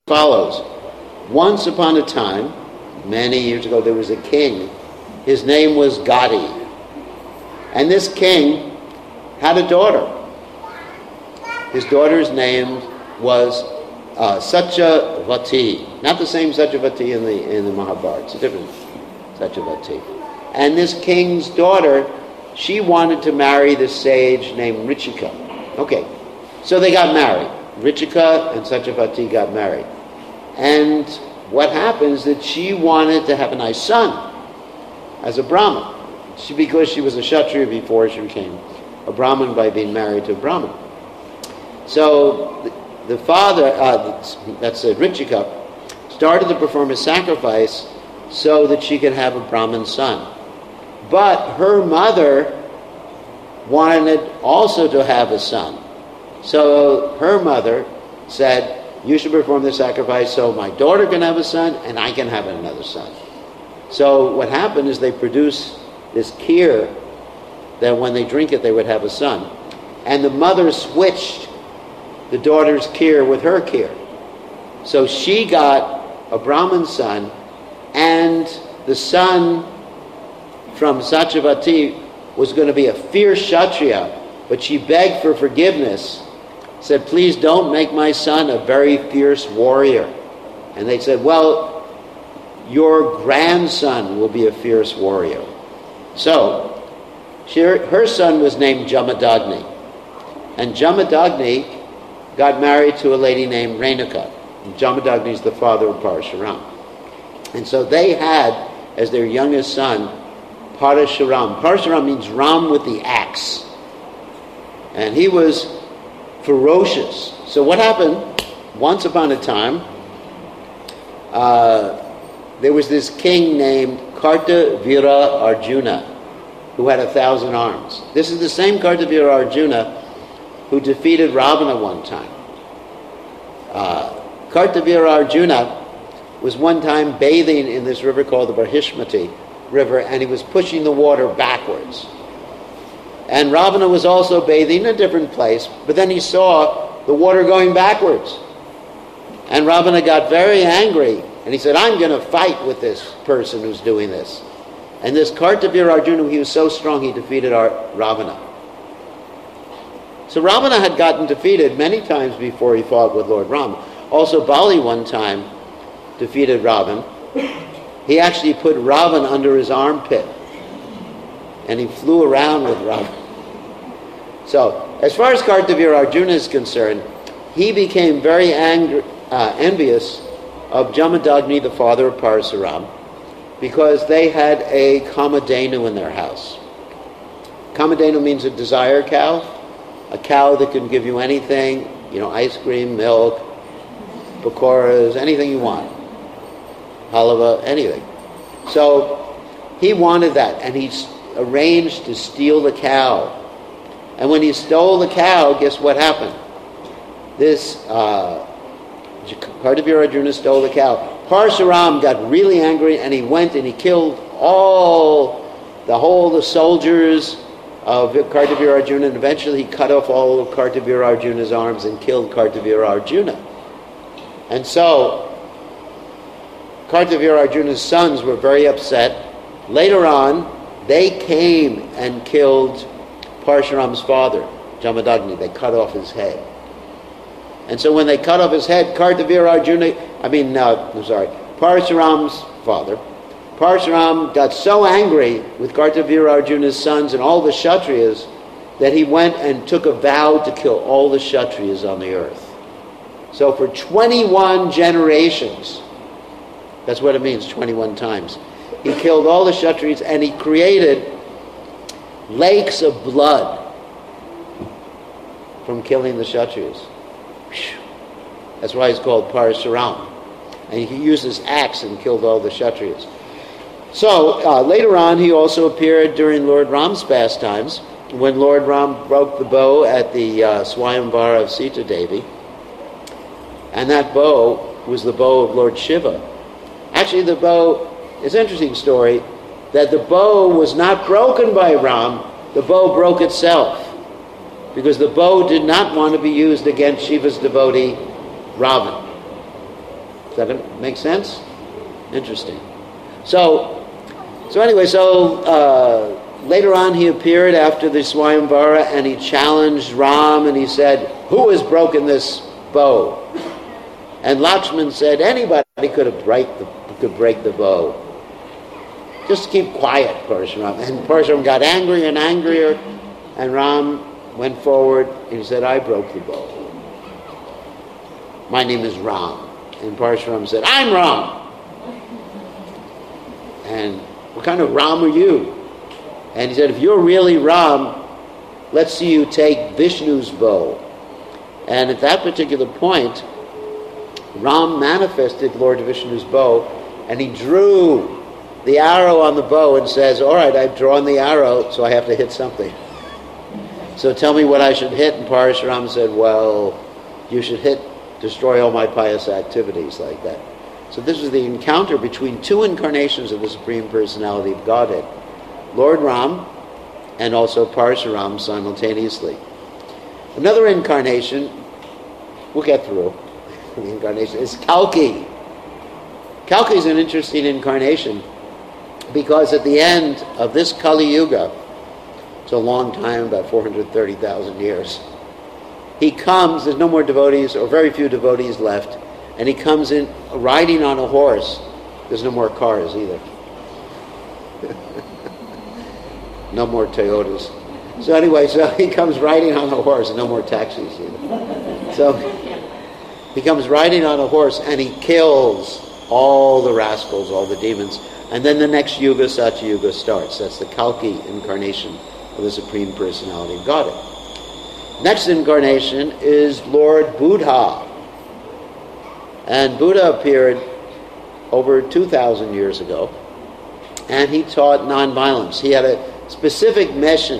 follows. Once upon a time, many years ago, there was a king. His name was Gadi. And this king had a daughter. His daughter's name was Satyavati. Not the same Satyavati in the Mahabharata. It's a different Satyavati. And this king's daughter, she wanted to marry this sage named Richika. Okay, so they got married. Richika and Satyavati got married. And what happens is that she wanted to have a nice son as a Brahmin. Because she was a Kshatriya before, she became a Brahmin by being married to a Brahmin. So the father, that's Richika, started to perform a sacrifice so that she could have a Brahmin son. But her mother wanted also to have a son. So her mother said, you should perform the sacrifice so my daughter can have a son and I can have another son. So what happened is they produced this kheer that when they drink it they would have a son. And the mother switched the daughter's kheer with her kheer. So she got a Brahmin son, and the son from Satyavati was going to be a fierce Kshatriya, but she begged for forgiveness, said, please don't make my son a very fierce warrior. And they said, well, your grandson will be a fierce warrior. So her son was named Jamadagni. And Jamadagni got married to a lady named Renuka. Jamadagni is the father of Parashuram. And so they had, as their youngest son, Parashuram. Parashuram means Ram with the axe. And he was ferocious. So what happened, once upon a time, there was this king named Kartavira Arjuna who had 1,000 arms. This is the same Kartavira Arjuna who defeated Ravana one time. Kartavira Arjuna was one time bathing in this river called the Brahishmati River, and he was pushing the water backwards. And Ravana was also bathing in a different place, but then he saw the water going backwards. And Ravana got very angry, and he said, I'm going to fight with this person who's doing this. And this Kartavira Arjuna, he was so strong, he defeated Ravana. So Ravana had gotten defeated many times before he fought with Lord Rama. Also Bali one time defeated Ravan. He actually put Ravan under his armpit, and he flew around with Ravan. So, as far as Kartavira Arjuna is concerned, he became very envious of Jamadagni, the father of Parasuram, because they had a Kamadhenu in their house. Kamadhenu means a desire cow, a cow that can give you anything, ice cream, milk, pakoras, anything you want. Halava, anything. So he wanted that, and he arranged to steal the cow. And when he stole the cow, guess what happened? This Kartavira Arjuna stole the cow. Parashuram got really angry, and he went and he killed the soldiers of Kartavira Arjuna, and eventually he cut off all of Kartavira Arjuna's arms and killed Kartavira Arjuna. And so Kartavira Arjuna's sons were very upset. Later on, they came and killed Parshuram's father, Jamadagni. They cut off his head. And so when they cut off his head, Parshuram's father, Parshuram got so angry with Kartavira Arjuna's sons and all the Kshatriyas that he went and took a vow to kill all the Kshatriyas on the earth. So for 21 generations, that's what it means, 21 times, he killed all the Kshatriyas, and he created lakes of blood from killing the Kshatriyas. That's why he's called Parashuram. And he used his axe and killed all the Kshatriyas. So later on, he also appeared during Lord Ram's pastimes, when Lord Ram broke the bow at the Swayamvara of Sita Devi. And that bow was the bow of Lord Shiva. Actually, the bow, it's an interesting story, that the bow was not broken by Ram, the bow broke itself. Because the bow did not want to be used against Shiva's devotee, Ravan. Does that make sense? Interesting. So anyway, later on he appeared after the Swayamvara and he challenged Ram and he said, "Who has broken this bow?" And Lakshman said, "Anybody could break the bow. Just keep quiet, Parshuram." And Parshuram got angrier and angrier, and Ram went forward and he said, "I broke the bow. My name is Ram." And Parshuram said, "I'm Ram." And "What kind of Ram are you?" And he said, "If you're really Ram, let's see you take Vishnu's bow." And at that particular point, Ram manifested Lord Vishnu's bow, and he drew the arrow on the bow and says, "All right, I've drawn the arrow, so I have to hit something. So tell me what I should hit." And Parshuram said, "Well, you should destroy all my pious activities," like that. So this was the encounter between two incarnations of the Supreme Personality of Godhead, Lord Ram and also Parshuram simultaneously. Another incarnation, we'll get through, the incarnation is Kalki. Kalki is an interesting incarnation because at the end of this Kali Yuga, it's a long time, about 430,000 years, he comes, there's no more devotees or very few devotees left, and he comes in riding on a horse. There's no more cars either. No more Toyotas. So anyway, he comes riding on a horse, and no more taxis either. So he comes riding on a horse and he kills all the rascals, all the demons. And then the next Yuga, Satya Yuga, starts. That's the Kalki incarnation of the Supreme Personality of Godhead. Next incarnation is Lord Buddha. And Buddha appeared over 2,000 years ago, and he taught nonviolence. He had a specific mission.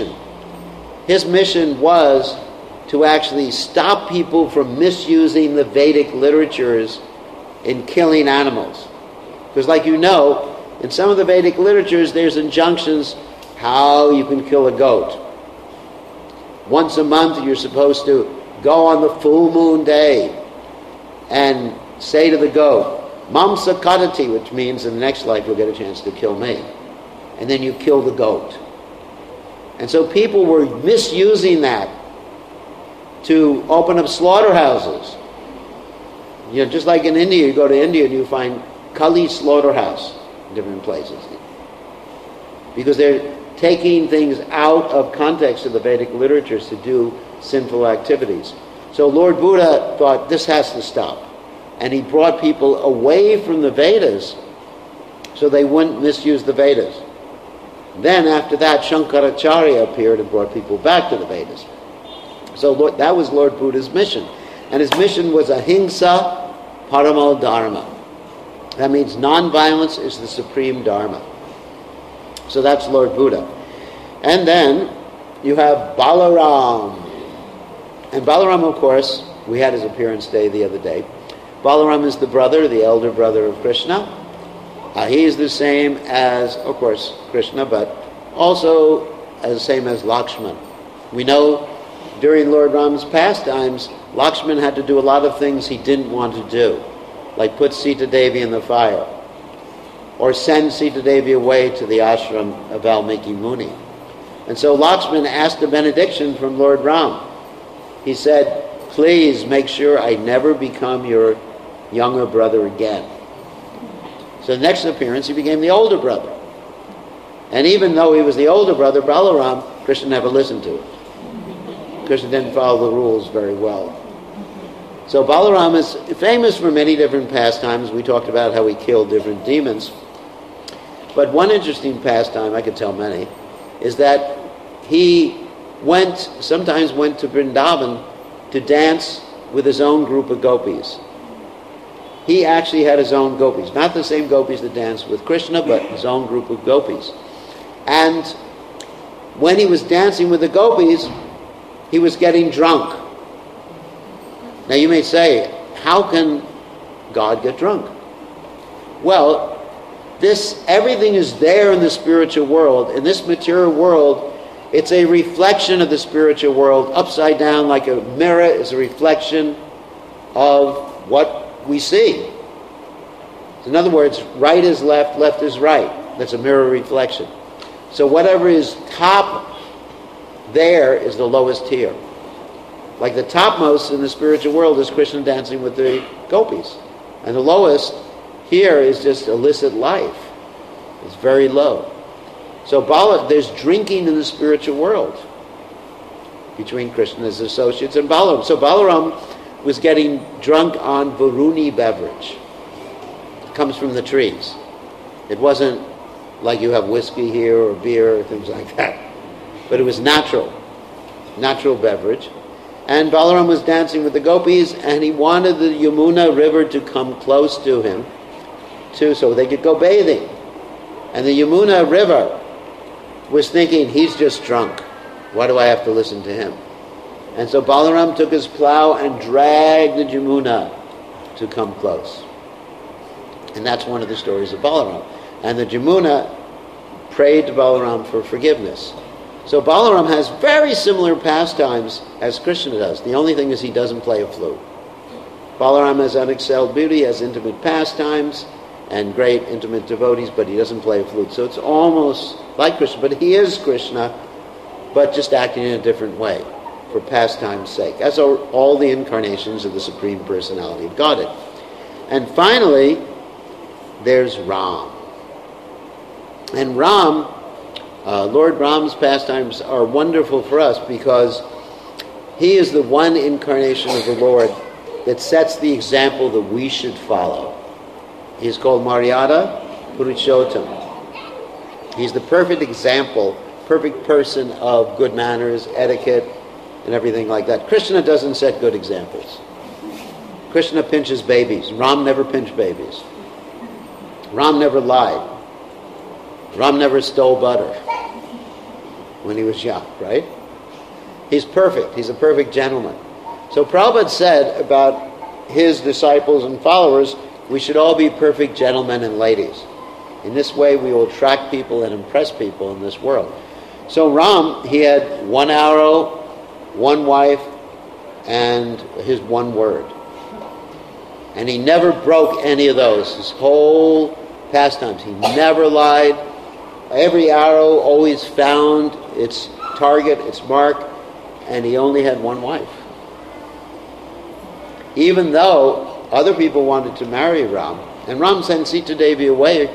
His mission was to actually stop people from misusing the Vedic literatures in killing animals. Because like you know, in some of the Vedic literatures there's injunctions how you can kill a goat. Once a month you're supposed to go on the full moon day and say to the goat, "Mamsa Kadati," which means in the next life you'll get a chance to kill me. And then you kill the goat. And so people were misusing that to open up slaughterhouses. You know, just like in India, you go to India and you find Kali slaughterhouse in different places. Because they're taking things out of context of the Vedic literatures to do sinful activities. So Lord Buddha thought this has to stop. And he brought people away from the Vedas so they wouldn't misuse the Vedas. Then after that, Shankaracharya appeared and brought people back to the Vedas. So that was Lord Buddha's mission. And his mission was ahimsa paramo dharma. That means non-violence is the supreme dharma. So that's Lord Buddha. And then you have Balaram. And Balaram, of course, we had his appearance day the other day. Balaram is the elder brother of Krishna. He is the same as, of course, Krishna, but also the same as Lakshman. We know during Lord Ram's pastimes, Lakshman had to do a lot of things he didn't want to do, like put Sita Devi in the fire, or send Sita Devi away to the ashram of Valmiki Muni. And so Lakshman asked a benediction from Lord Ram. He said, "Please make sure I never become your younger brother again." So the next appearance, he became the older brother. And even though he was the older brother, Balaram, Krishna never listened to it. Krishna didn't follow the rules very well. So Balaram is famous for many different pastimes. We talked about how he killed different demons. But one interesting pastime, I could tell many, is that he sometimes went to Vrindavan to dance with his own group of gopis. He actually had his own gopis, not the same gopis that danced with Krishna, but his own group of gopis. And when he was dancing with the gopis, he was getting drunk. Now you may say, how can God get drunk? Well, everything is there in the spiritual world. In this material world, it's a reflection of the spiritual world. Upside down, like a mirror, is a reflection of what we see. In other words, right is left, left is right. That's a mirror reflection. So whatever is top there is the lowest here. Like the topmost in the spiritual world is Krishna dancing with the gopis. And the lowest here is just illicit life. It's very low. So there's drinking in the spiritual world between Krishna's associates and Balaram. So Balaram was getting drunk on Varuni beverage. It comes from the trees. It wasn't like you have whiskey here or beer or things like that. But it was natural beverage. And Balaram was dancing with the gopis, and he wanted the Yamuna river to come close to him so they could go bathing. And the Yamuna river was thinking, he's just drunk. Why do I have to listen to him? And so Balaram took his plow and dragged the Yamuna to come close. And that's one of the stories of Balaram. And the Yamuna prayed to Balaram for forgiveness. So Balaram has very similar pastimes as Krishna does. The only thing is he doesn't play a flute. Balaram has unexcelled beauty, has intimate pastimes, and great intimate devotees, but he doesn't play a flute. So it's almost like Krishna, but he is Krishna, but just acting in a different way, for pastime's sake, as are all the incarnations of the Supreme Personality of Godhead. And finally, there's Ram. And Ram, Lord Ram's pastimes are wonderful for us because he is the one incarnation of the Lord that sets the example that we should follow. He's called Maryada Purushottam. He's the perfect example, perfect person of good manners, etiquette, and everything like that. Krishna doesn't set good examples. Krishna pinches babies. Ram never pinched babies. Ram never lied. Ram never stole butter when he was young, right? He's perfect. He's a perfect gentleman. So Prabhupada said about his disciples and followers, we should all be perfect gentlemen and ladies. In this way, we will attract people and impress people in this world. So Ram, he had one arrow, one wife, and his one word. And he never broke any of those. His whole pastimes. He never lied. Every arrow always found its target, its mark, and he only had one wife. Even though other people wanted to marry Ram, and Ram sent Sita Devi away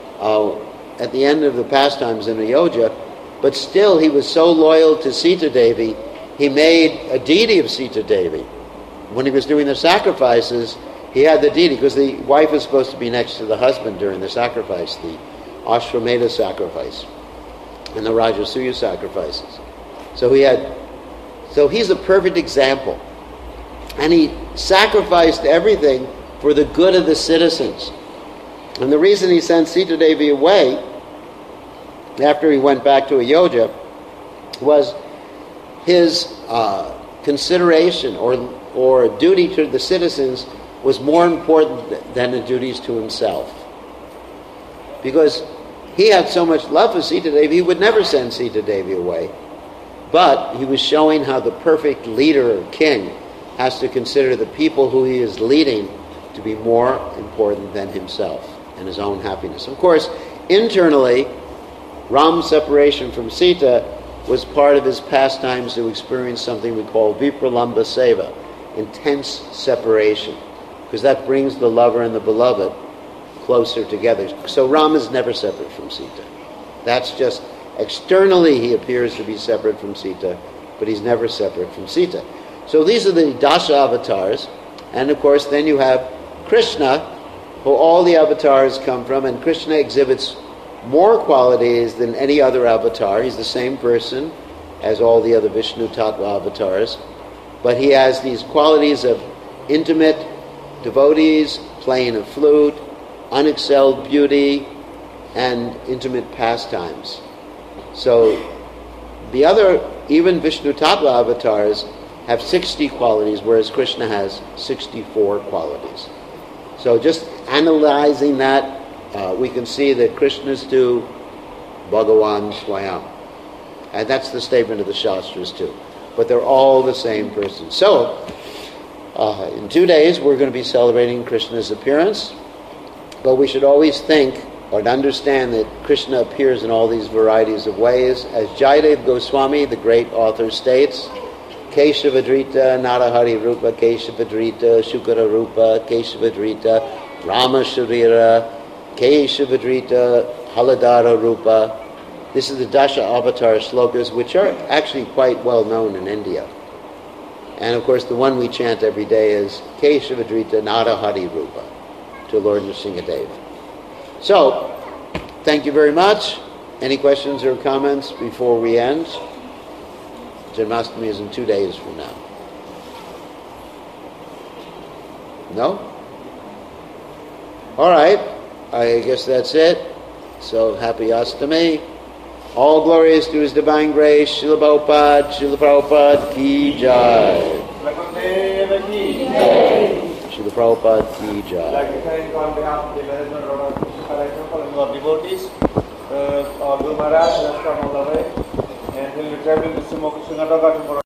at the end of the pastimes in Ayodhya, but still he was so loyal to Sita Devi, he made a deity of Sita Devi. When he was doing the sacrifices, he had the deity, because the wife is supposed to be next to the husband during the sacrifice, the Ashwamedha sacrifice, and the Rajasuya sacrifices. So he's a perfect example. And he sacrificed everything for the good of the citizens. And the reason he sent Sita Devi away, after he went back to Ayodhya, was his consideration or duty to the citizens was more important than the duties to himself. Because he had so much love for Sita Devi, he would never send Sita Devi away. But he was showing how the perfect leader or king has to consider the people who he is leading to be more important than himself and his own happiness. Of course, internally, Ram's separation from Sita was part of his pastimes to experience something we call Vipralamba Seva, intense separation, because that brings the lover and the beloved closer together. So Ram is never separate from Sita. That's just externally he appears to be separate from Sita, but he's never separate from Sita. So these are the Dasha avatars, and of course then you have Krishna, who all the avatars come from, and Krishna exhibits more qualities than any other avatar. He's the same person as all the other Vishnu Tattva avatars, but he has these qualities of intimate devotees, playing a flute, unexcelled beauty, and intimate pastimes. So the other, even Vishnu Tattva avatars, have 60 qualities, whereas Krishna has 64 qualities. So just analyzing that, we can see that Krishna's to Bhagavan Swayam. And that's the statement of the Shastras too. But they're all the same person. So, in 2 days we're going to be celebrating Krishna's appearance. But we should always think or understand that Krishna appears in all these varieties of ways. As Jayadev Goswami, the great author, states, Keshavadrita, Narahari Rupa, Keshavadrita, Shukara Rupa, Keshavadrita, Rama Sharira, Keshavadrita, Haladara Rupa. This is the Dasha Avatar slokas, which are actually quite well known in India. And of course, the one we chant every day is Keshavadrita, Narahari Rupa, to Lord Nrsingadev. So, thank you very much. Any questions or comments before we end? Janmashtami is in 2 days from now. No? All right. I guess that's it. So, happy Astami. All glories to His divine grace. Srila Prabhupada ki jai. Srila Prabhupada ki jai. I'd like to thank on behalf of the management of our devotees, Guru Maharaj has come all the way, and he'll be traveling to Sumokshunadaga tomorrow.